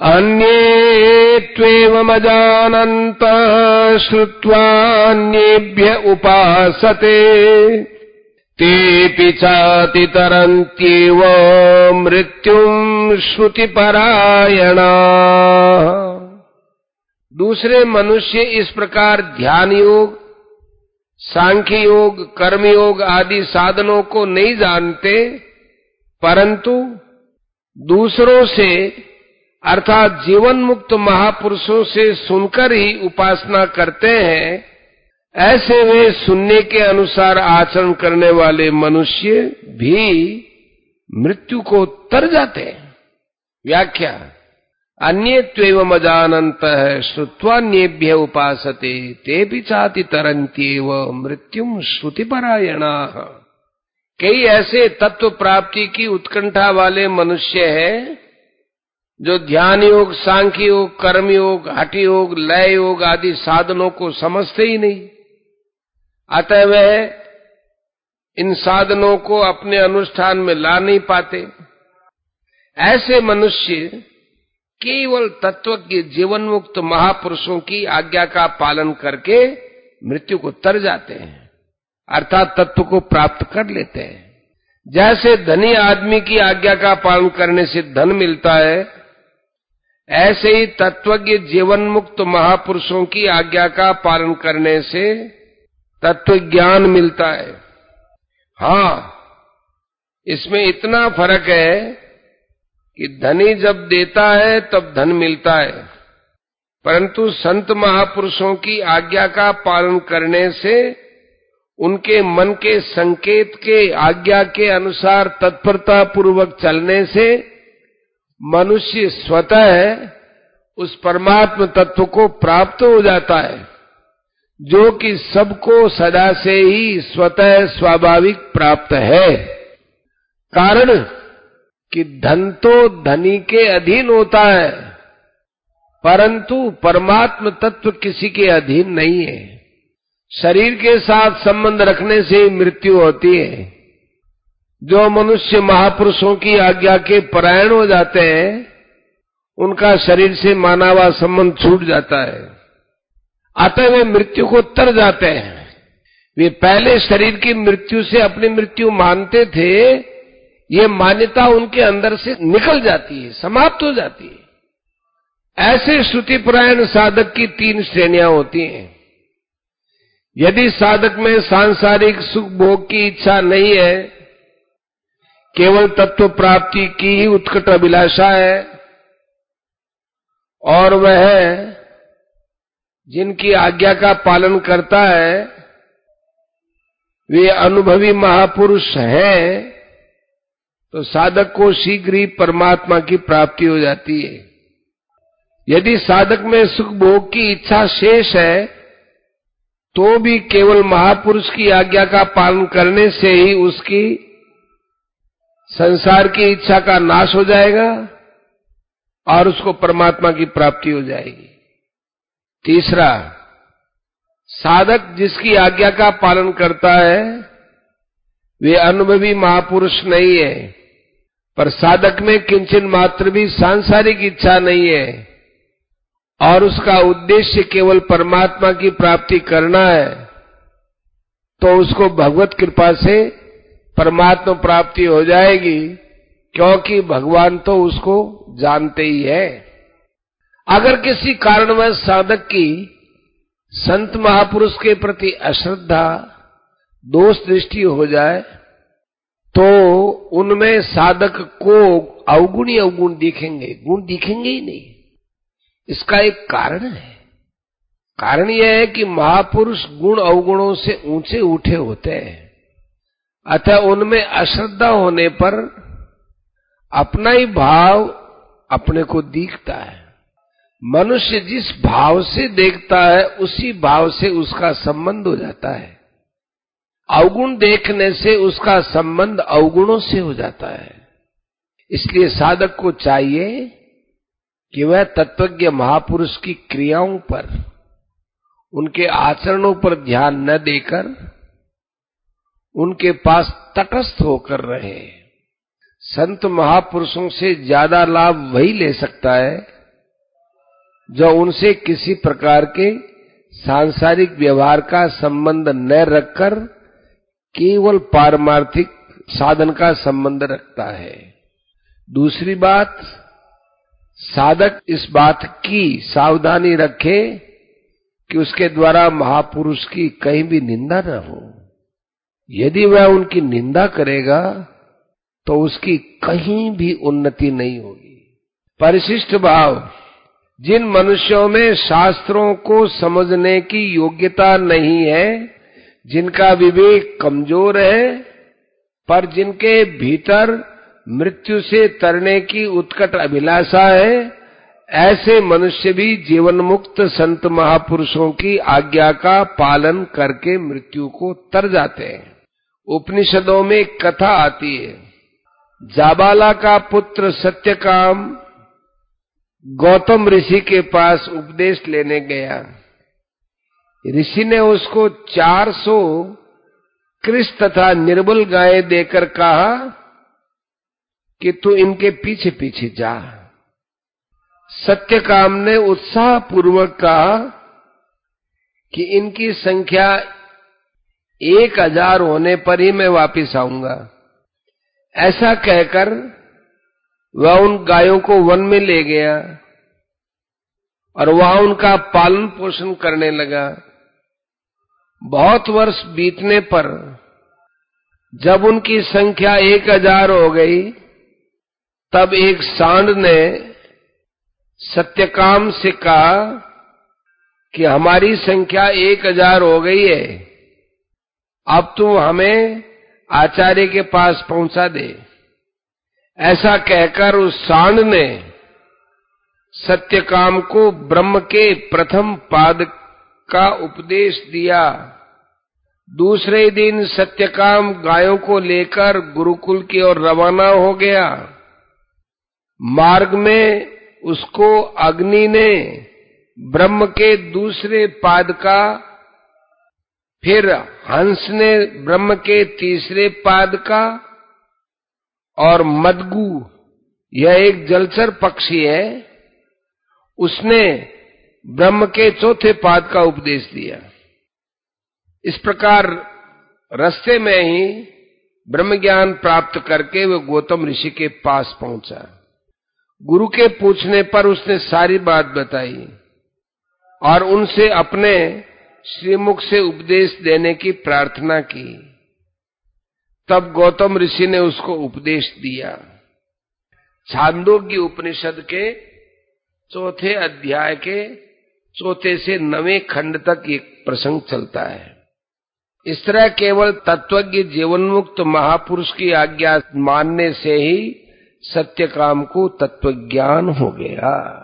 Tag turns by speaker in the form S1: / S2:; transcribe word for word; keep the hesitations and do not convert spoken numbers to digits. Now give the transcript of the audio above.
S1: अन्ये त्वेवमजानन्तः श्रुत्वान्येभ्य उपासते तेऽपि चातितरन्त्येव मृत्युं श्रुतिपरायणाः। दूसरे मनुष्य इस प्रकार ध्यान योग, सांख्य योग, कर्म योग आदि साधनों को नहीं जानते, परंतु दूसरों से अर्थात जीवन मुक्त महापुरुषों से सुनकर ही उपासना करते हैं। ऐसे वे सुनने के अनुसार आचरण करने वाले मनुष्य भी मृत्यु को तर जाते हैं। व्याख्या: अन्ये त्वेवमजानन्तः श्रुत्वान्येभ्य उपासते तेऽपि चाति तरन्त्येव मृत्युं श्रुतिपरायणाः। कई ऐसे तत्व प्राप्ति की उत्कंठा वाले मनुष्य हैं जो ध्यान योग, सांख्य योग, कर्म योग, हठ योग, लय योग आदि साधनों को समझते ही नहीं। अतः वह इन साधनों को अपने अनुष्ठान में ला नहीं पाते। ऐसे मनुष्य केवल तत्वज्ञ जीवन मुक्त महापुरुषों की आज्ञा का पालन करके मृत्यु को तर जाते हैं, अर्थात तत्व को प्राप्त कर लेते हैं। जैसे धनी आदमी की आज्ञा का पालन करने से धन मिलता है, ऐसे ही तत्वज्ञ जीवन मुक्त महापुरुषों की आज्ञा का पालन करने से तत्व ज्ञान मिलता है। हाँ, इसमें इतना फर्क है कि धनी जब देता है तब धन मिलता है, परंतु संत महापुरुषों की आज्ञा का पालन करने से उनके मन के संकेत के आज्ञा के अनुसार तत्परता पूर्वक चलने से मनुष्य स्वतः उस परमात्म तत्व को प्राप्त हो जाता है, जो कि सबको सदा से ही स्वतः स्वाभाविक प्राप्त है। कारण कि धन तो धनी के अधीन होता है, परंतु परमात्म तत्व किसी के अधीन नहीं है। शरीर के साथ संबंध रखने से ही मृत्यु होती है। जो मनुष्य महापुरुषों की आज्ञा के परायण हो जाते हैं, उनका शरीर से मानवा संबंध छूट जाता है, अतः वे मृत्यु को तर जाते हैं। वे पहले शरीर की मृत्यु से अपनी मृत्यु मानते थे, ये मान्यता उनके अंदर से निकल जाती है, समाप्त हो जाती है। ऐसे श्रुतिपरायण साधक की तीन श्रेणियां होती हैं। यदि साधक में सांसारिक सुख भोग की इच्छा नहीं है, केवल तत्व प्राप्ति की ही उत्कट अभिलाषा है, और वह जिनकी आज्ञा का पालन करता है वे अनुभवी महापुरुष हैं, तो साधक को शीघ्र ही परमात्मा की प्राप्ति हो जाती है। यदि साधक में सुख भोग की इच्छा शेष है, तो भी केवल महापुरुष की आज्ञा का पालन करने से ही उसकी संसार की इच्छा का नाश हो जाएगा और उसको परमात्मा की प्राप्ति हो जाएगी। तीसरा, साधक जिसकी आज्ञा का पालन करता है वे अनुभवी महापुरुष नहीं है, पर साधक में किंचन मात्र भी सांसारिक इच्छा नहीं है और उसका उद्देश्य केवल परमात्मा की प्राप्ति करना है, तो उसको भगवत कृपा से परमात्मा प्राप्ति हो जाएगी, क्योंकि भगवान तो उसको जानते ही है। अगर किसी कारणवश साधक की संत महापुरुष के प्रति अश्रद्धा, दोष दृष्टि हो जाए, तो उनमें साधक को अवगुण ही अवगुण दिखेंगे, गुण दिखेंगे ही नहीं। इसका एक कारण है। कारण यह है कि महापुरुष गुण अवगुणों से ऊंचे उठे होते हैं, अतः उनमें अश्रद्धा होने पर अपना ही भाव अपने को दिखता है। मनुष्य जिस भाव से देखता है उसी भाव से उसका संबंध हो जाता है। अवगुण देखने से उसका संबंध अवगुणों से हो जाता है। इसलिए साधक को चाहिए कि वह तत्वज्ञ महापुरुष की क्रियाओं पर, उनके आचरणों पर ध्यान न देकर उनके पास तटस्थ होकर रहे। संत महापुरुषों से ज्यादा लाभ वही ले सकता है जो उनसे किसी प्रकार के सांसारिक व्यवहार का संबंध न रखकर केवल पारमार्थिक साधन का संबंध रखता है। दूसरी बात, साधक इस बात की सावधानी रखे कि उसके द्वारा महापुरुष की कहीं भी निंदा न हो। यदि वह उनकी निंदा करेगा तो उसकी कहीं भी उन्नति नहीं होगी। परिशिष्ट भाव, जिन मनुष्यों में शास्त्रों को समझने की योग्यता नहीं है, जिनका विवेक कमजोर है, पर जिनके भीतर मृत्यु से तरने की उत्कट अभिलाषा है, ऐसे मनुष्य भी जीवन मुक्त संत महापुरुषों की आज्ञा का पालन करके मृत्यु को तर जाते हैं। उपनिषदों में एक कथा आती है। जाबाला का पुत्र सत्यकाम गौतम ऋषि के पास उपदेश लेने गया। ऋषि ने उसको चार सौ कृष तथा निर्बल गायें देकर कहा कि तू इनके पीछे पीछे जा। सत्यकाम ने उत्साह पूर्वक कहा कि इनकी संख्या एक हजार होने पर ही मैं वापिस आऊंगा। ऐसा कहकर वह उन गायों को वन में ले गया और वहां उनका पालन पोषण करने लगा। बहुत वर्ष बीतने पर जब उनकी संख्या एक हजार हो गई, तब एक सांड ने सत्यकाम से कहा कि हमारी संख्या एक हजार हो गई है, अब तू हमें आचार्य के पास पहुंचा दे। ऐसा कहकर उस सांड ने सत्यकाम को ब्रह्म के प्रथम पाद का उपदेश दिया। दूसरे दिन सत्यकाम गायों को लेकर गुरुकुल की ओर रवाना हो गया। मार्ग में उसको अग्नि ने ब्रह्म के दूसरे पाद का, फिर हंस ने ब्रह्म के तीसरे पाद का, और मदगु, यह एक जलचर पक्षी है, उसने ब्रह्म के चौथे पाद का उपदेश दिया। इस प्रकार रास्ते में ही ब्रह्म ज्ञान प्राप्त करके वह गौतम ऋषि के पास पहुंचा। गुरु के पूछने पर उसने सारी बात बताई और उनसे अपने श्रीमुख से उपदेश देने की प्रार्थना की। तब गौतम ऋषि ने उसको उपदेश दिया। छांदोग्य उपनिषद के चौथे अध्याय के चौथे से नवें खंड तक एक प्रसंग चलता है। इस तरह केवल तत्वज्ञ जीवनमुक्त महापुरुष की आज्ञा मानने से ही सत्यकाम को तत्वज्ञान हो गया।